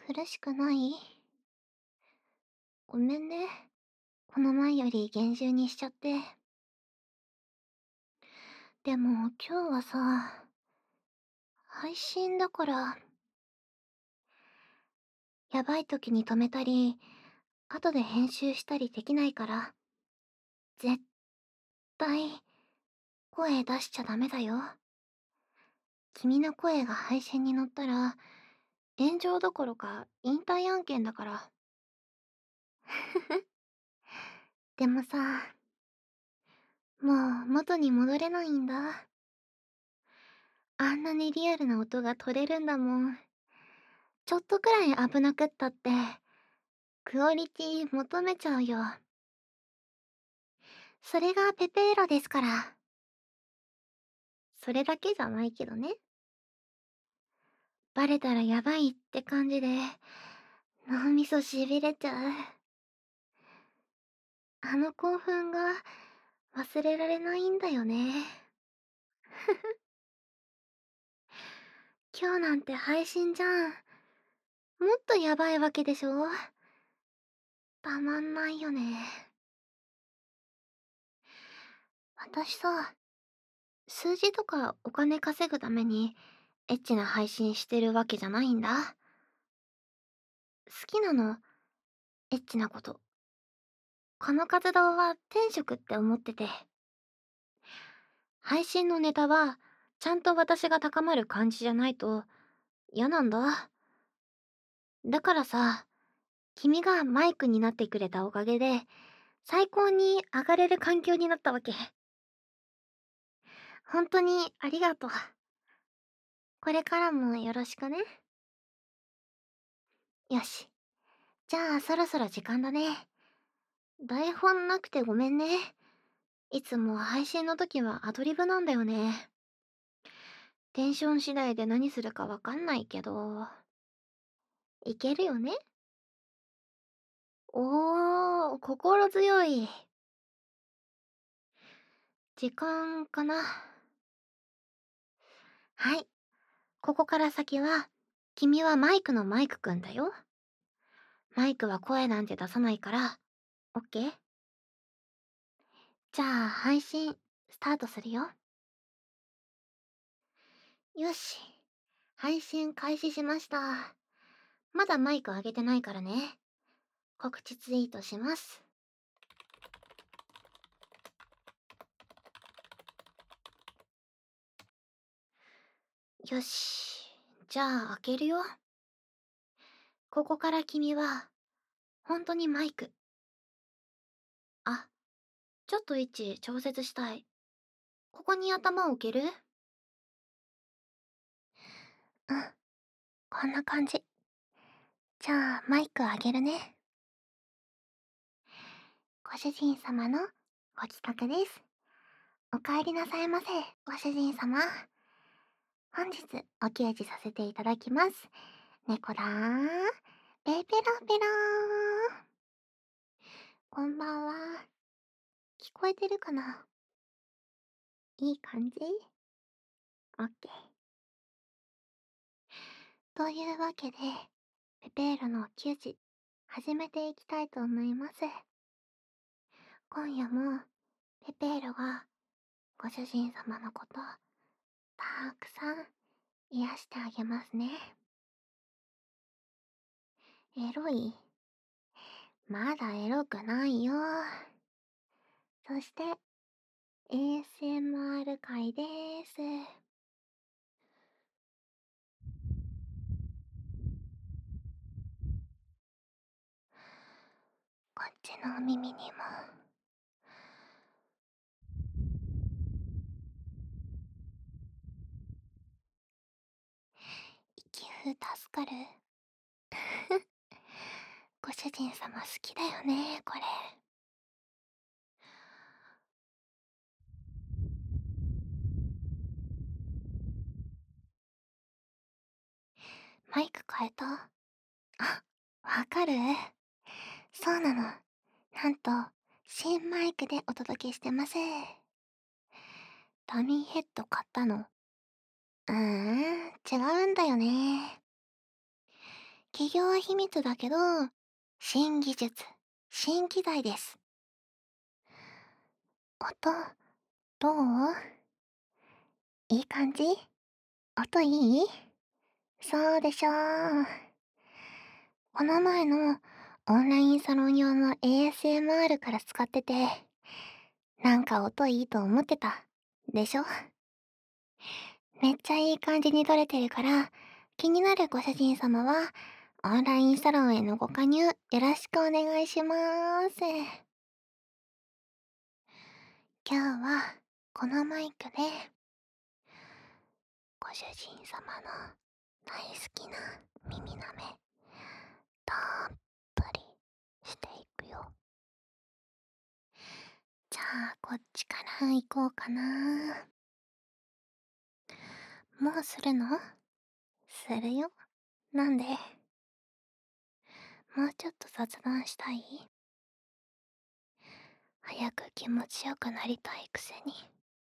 苦しくない？ごめんね。この前より厳重にしちゃって。でも今日はさ、配信だから、やばい時に止めたり、後で編集したりできないから、絶対声出しちゃダメだよ。君の声が配信に乗ったら、炎上どころか引退案件だから。でもさ、もう元に戻れないんだ。あんなにリアルな音が取れるんだもん。ちょっとくらい危なくったって、クオリティ求めちゃうよ。それがペペーロですから。それだけじゃないけどね。バレたらやばいって感じで、脳みそしびれちゃう。あの興奮が忘れられないんだよね。今日なんて配信じゃん。もっとやばいわけでしょ？たまんないよね。私さ、数字とかお金稼ぐためにエッチな配信してるわけじゃないんだ。好きなの、エッチなこと。この活動は天職って思ってて、配信のネタはちゃんと私が高まる感じじゃないと嫌なんだ。だからさ、君がマイクになってくれたおかげで、最高に上がれる環境になったわけ。本当にありがとう。これからもよろしくね。よし。じゃあそろそろ時間だね。台本なくてごめんね。いつも配信の時はアドリブなんだよね。テンション次第で何するかわかんないけど、いけるよね？おー、心強い。時間かな。はい。ここから先は、君はマイクのマイクくんだよ。マイクは声なんて出さないから、オッケー？じゃあ、配信、スタートするよ。よし。配信開始しました。まだマイク上げてないからね。告知ツイートします。よし。じゃあ、開けるよ。ここから君は、本当にマイク。あ、ちょっと位置調節したい。ここに頭を置ける？うん、こんな感じ。じゃあ、マイクあげるね。ご主人様のご帰宅です。お帰りなさいませ、ご主人様。本日お給仕させていただきます。猫だー。ペペロペロー。こんばんは。聞こえてるかな？いい感じ？オッケー。というわけで、ペペールの給仕、始めていきたいと思います。今夜も、ペペールが、ご主人様のこと、たくさん癒してあげますね。エロい？まだエロくないよ。そして、ASMR 回です。こっちのお耳にも。息風助かる？ご主人様好きだよね、これ。マイク変えた？あ、わかる？そうなの。なんと、新マイクでお届けしてます。ダミーヘッド買ったの？違うんだよね。 企業秘密だけど、新技術、新機材です。音、どう？いい感じ？音いい？そうでしょう。この前のオンラインサロン用の ASMR から使ってて、なんか音いいと思ってた。でしょ？めっちゃいい感じに撮れてるから、気になるご主人様は、オンラインサロンへのご加入よろしくお願いします。今日は、このマイクで、ご主人様の大好きな耳舐め、たっぷりしていくよ。じゃあ、こっちから行こうかな。もうするの？するよ。なんで？もうちょっと雑談したい？早く気持ちよくなりたいくせに。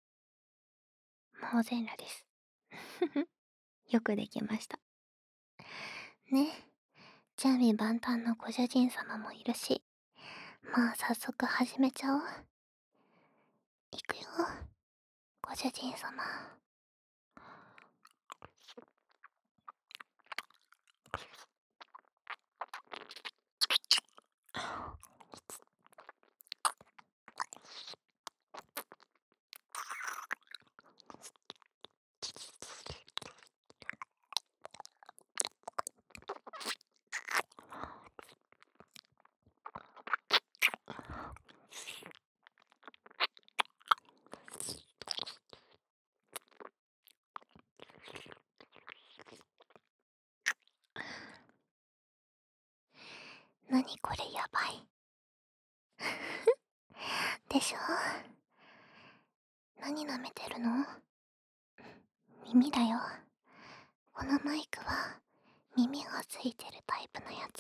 もう全裸です。よくできました。ね。準備万端のご主人様もいるし、まあ早速始めちゃおう。いくよ、ご主人様。なにこれやばい。でしょ？何舐めてるの？耳だよ。このマイクは耳がついてるタイプのやつ。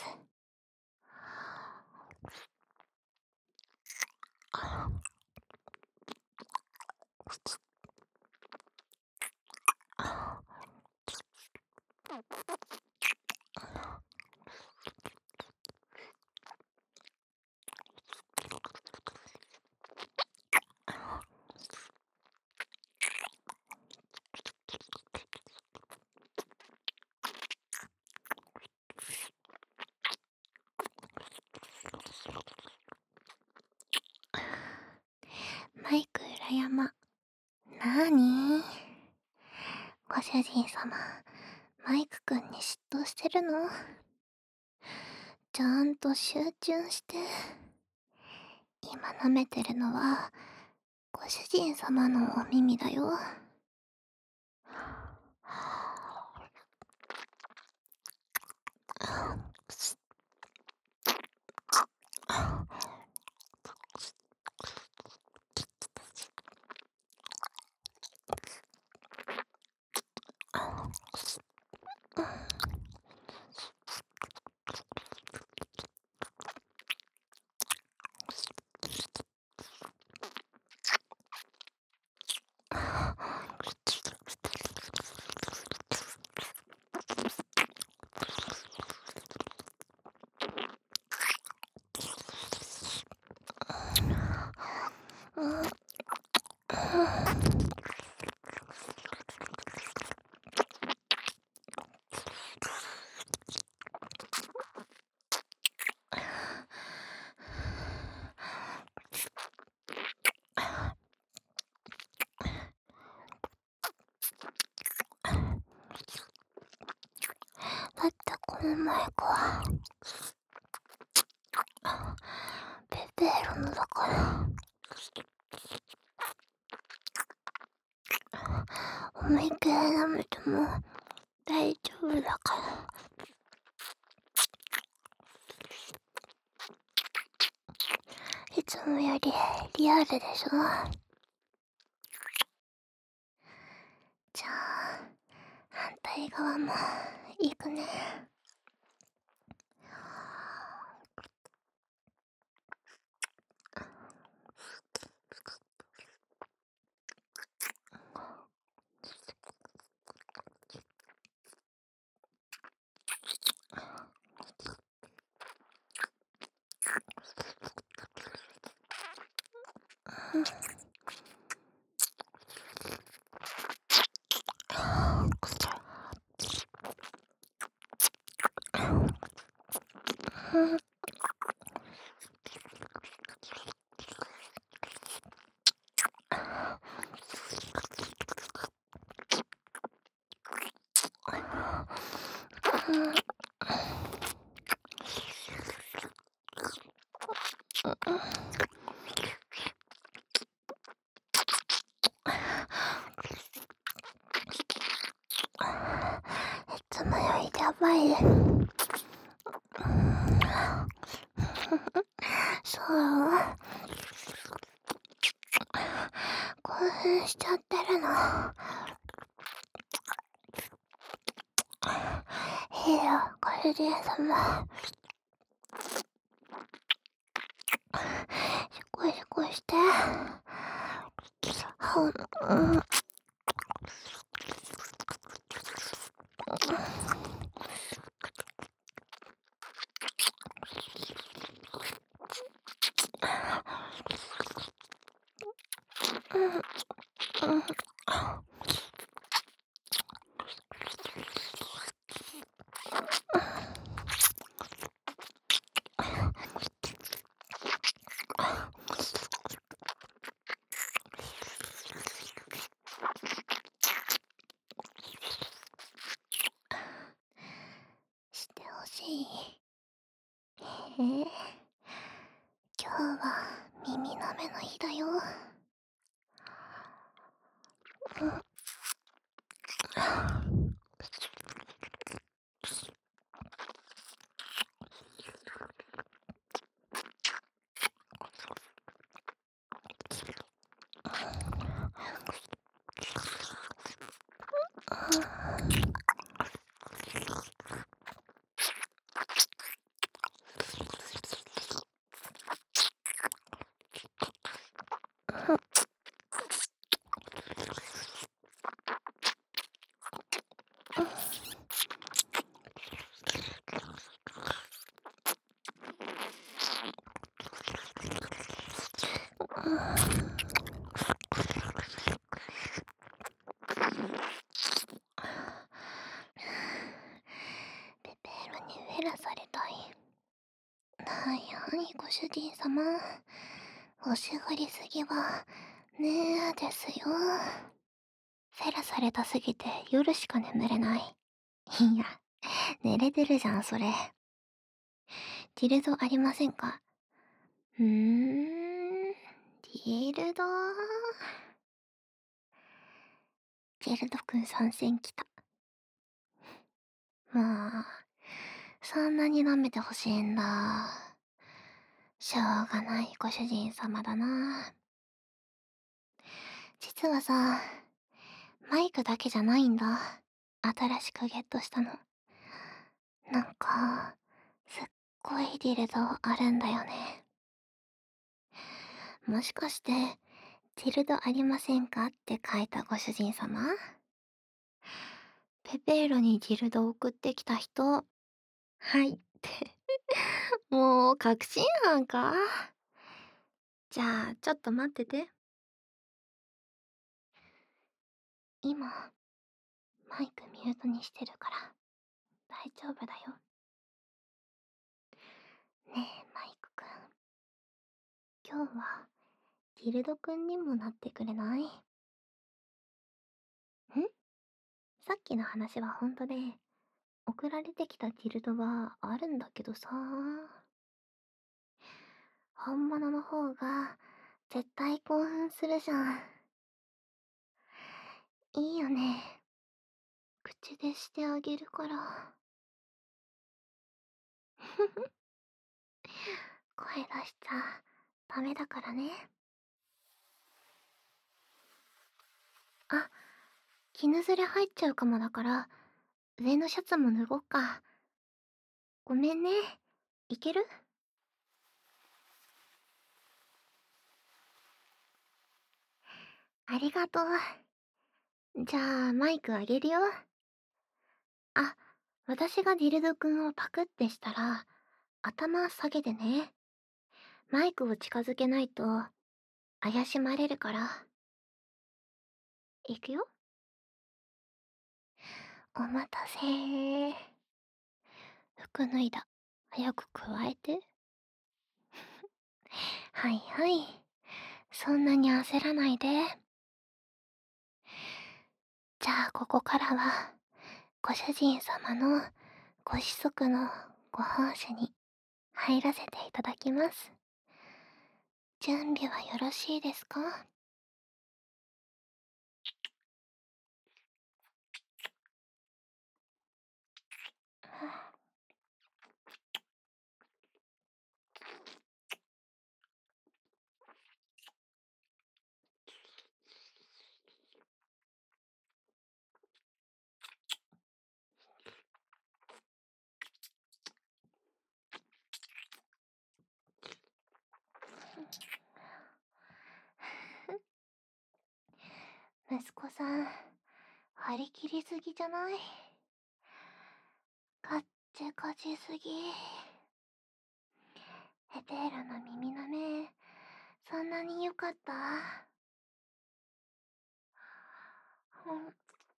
マイク裏山。なーに？ご主人様、マイクくんに嫉妬してるの？ちゃんと集中して。今舐めてるのは、ご主人様のお耳だよ。だってこのマイクは、ペペロのだから。思いっきり舐めても大丈夫だから。いつもよりリアルでしょ？じゃあ、反対側も行くね。 いつもよりやばい。そう。興奮しちゃってるの。いいよ、ご主人様。しこしこして。うん。してほしい。今日は耳の目の日だよ。ペペロにフェラされたい。はいはい、ご主人様。欲しがりすぎは、ねえですよ。フェラされたすぎて夜しか眠れない。いや、寝れてるじゃん、それ。ティルドありませんか？ティルドティルドくん参戦来た。まあ、そんなに舐めてほしいんだ。しょうがないご主人様だな。実はさ、マイクだけじゃないんだ。新しくゲットしたの。なんか、すっごいディルドあるんだよね。もしかして、ディルドありませんかって書いたご主人様？ペペーロにディルド送ってきた人、はいって。もう、確信犯か？じゃあ、ちょっと待ってて。今、マイクミュートにしてるから、大丈夫だよ。ねえ、マイクくん。今日は、ディルドくんにもなってくれない？さっきの話はほんとで、送られてきたティルドはあるんだけどさ、本物の方が絶対興奮するじゃん。いいよね。口でしてあげるから。声出しちゃダメだからね。あ、絹ずれ入っちゃうかもだから、上のシャツも脱ごっか。ごめんね。いける？ありがとう。じゃあ、マイクあげるよ。あ、私がディルドくんをパクってしたら、頭下げてね。マイクを近づけないと、怪しまれるから。いくよ。お待たせ。服脱いだ。 早く加えて。はいはい。そんなに焦らないで。じゃあここからは、ご主人様のご子息のご奉仕に入らせていただきます。準備はよろしいですか？息子さん、張り切りすぎじゃない？ガッチェガチすぎ。ヘテールの耳の目、そんなに良かった？うん。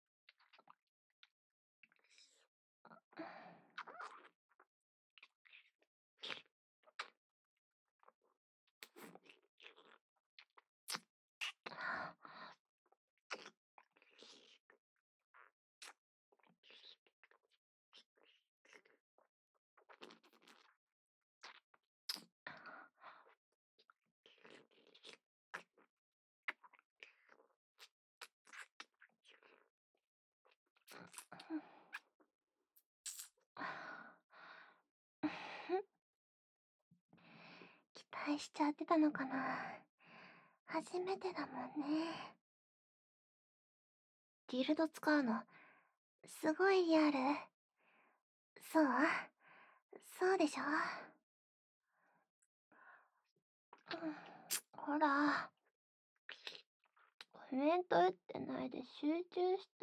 期待しちゃってたのかな。初めてだもんね。ギルド使うの、すごいリアル。そうそうでしょ？ほら、コメント打ってないで集中して。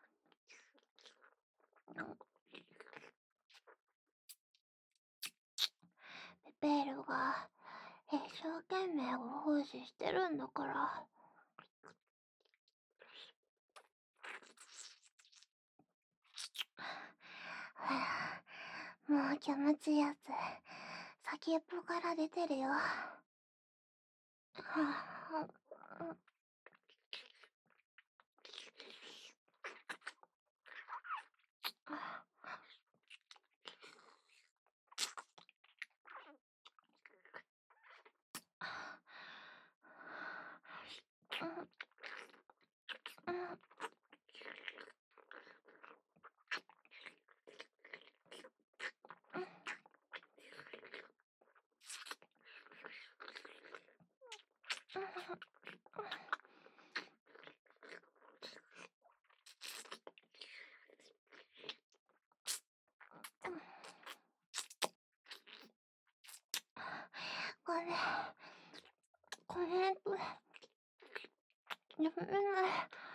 ペペールが一生懸命ご奉仕してるんだから。ほら、もう気持ちいいやつ、先っぽから出てるよ。ごめん、コメント読めない。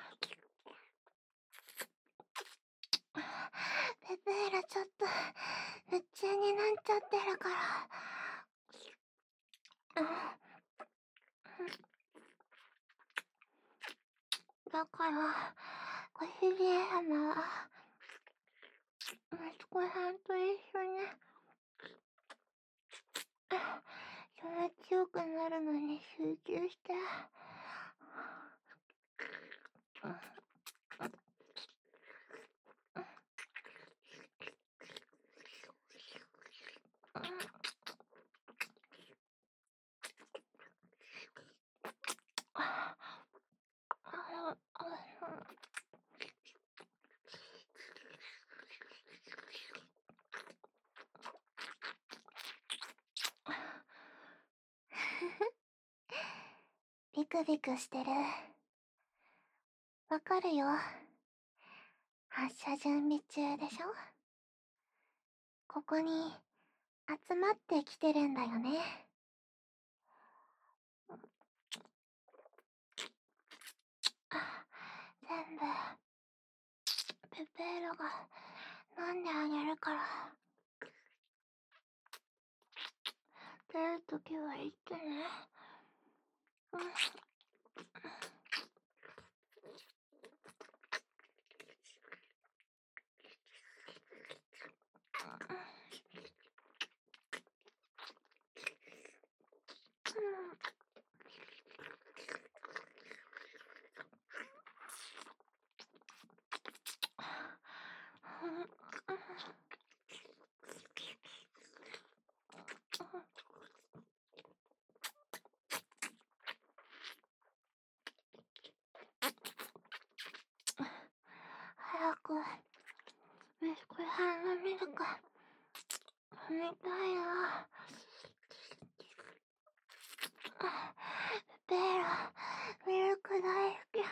ペペールちょっと夢中になっちゃってるから。だから、ご主人様は、息子さんと一緒に、気持ちよくなるのに集中して。ビクビクしてる。わかるよ。発射準備中でしょ？ここに集まってきてるんだよね。全部、ペペールが飲んであげるから。出るときは言ってね。 たいな。ペーラ、ミルク大好き。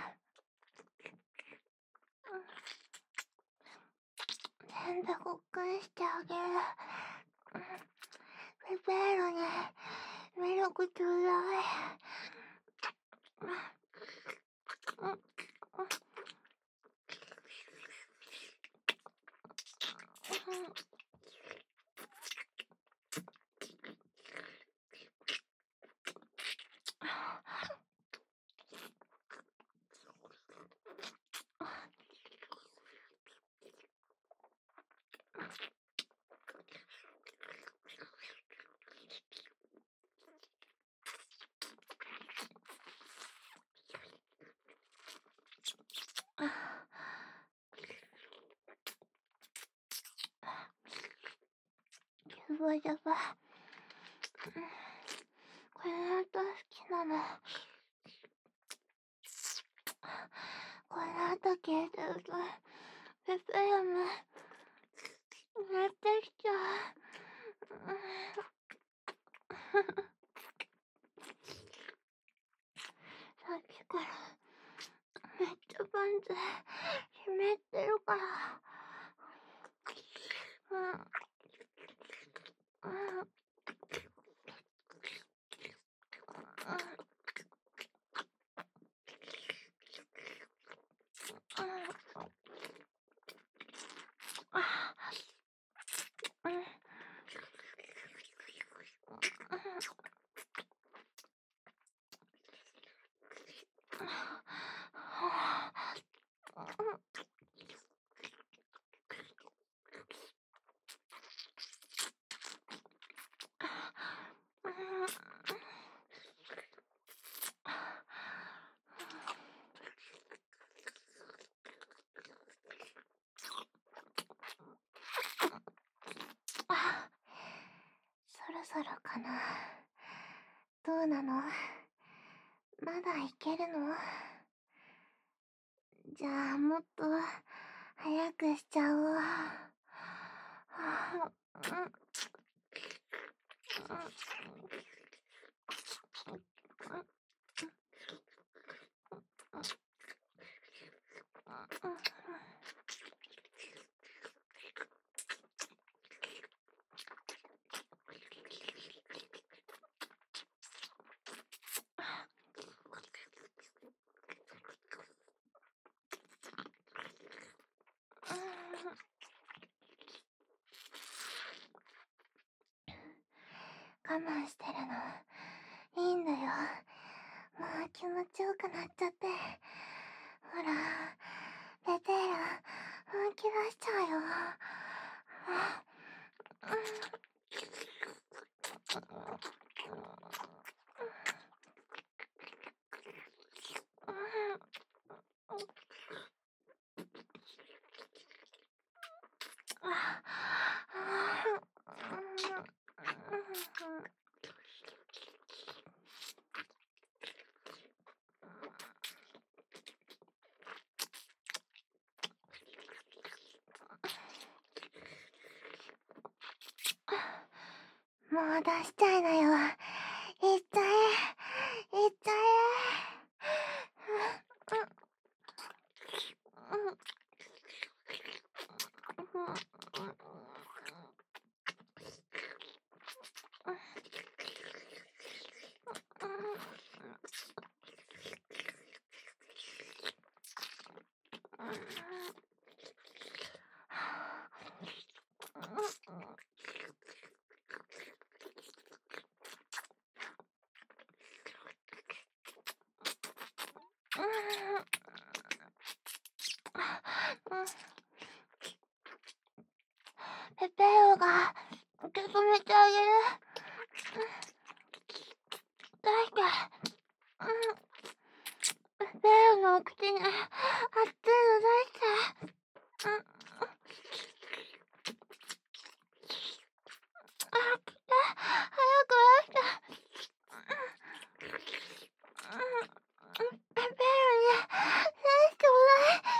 全部ごっくんしてあげる。ペペーラにミルクちょうだい。ジャバジャバ。これの音好きなの。この音聞いてるとペペヤム寝てきちゃう。さっきからめっちゃパンツ湿ってるから。そろそろかな。どうなの？まだいけるの？じゃあもっと早くしちゃおう。我慢してるのいいんだよ。もう気持ちよくなっちゃって。ほら、ペテーラ本気出しちゃうよ。もう出しちゃいなよ。いっちゃえ。いっちゃペペオが受け止めてあげる。だいて、ペペオのお口に熱いの出して。あ、来て、早く出して。ペペオに出してもらえ。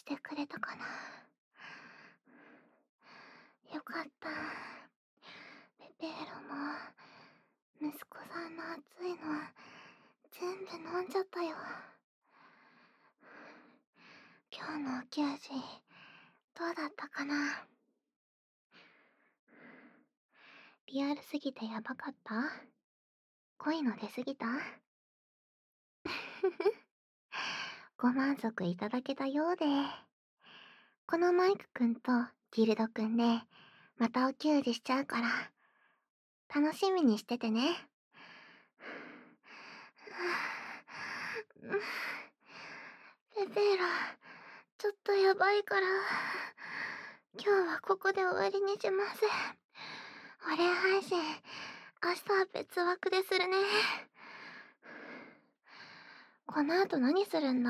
してくれたかな。よかった。ペペーロも、息子さんの熱いの全部飲んじゃったよ。今日のお給仕、どうだったかな。リアルすぎてやばかった？恋の出すぎた？ご満足いただけたようで。このマイクくんとギルドくんで、またお給仕しちゃうから、楽しみにしててね。ペペーロ、ちょっとやばいから、今日はここで終わりにします。お礼配信、明日は別枠でするね。この後何するんだ？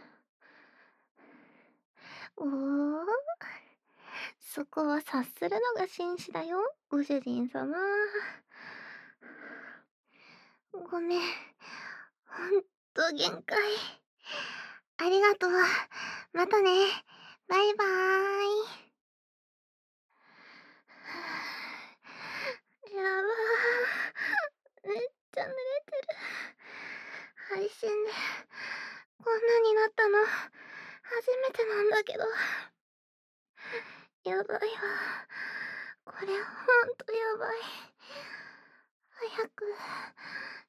おお、そこは察するのが紳士だよ、ご主人様。ごめん、ほんと限界。ありがとう。またね。バイバーイ。やばー。めっちゃ濡れてる。配信で、こんなになったの、初めてなんだけど。やばいわ。これほんとやばい。早く、